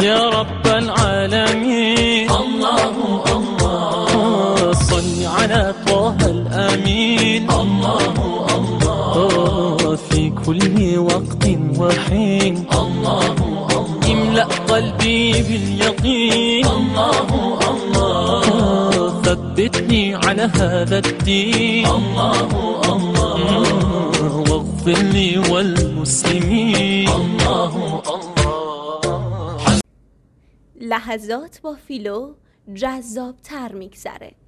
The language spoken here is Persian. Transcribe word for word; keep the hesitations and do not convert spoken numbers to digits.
يا رب العالمين الله الله صل على طه الأمين الله الله في كل وقت وحين الله الله املأ قلبي باليقين الله الله ثبتني على هذا الدين الله الله واغفر لي والمسلمين الله الله. لحظات با فیلو جذاب تر میگذره.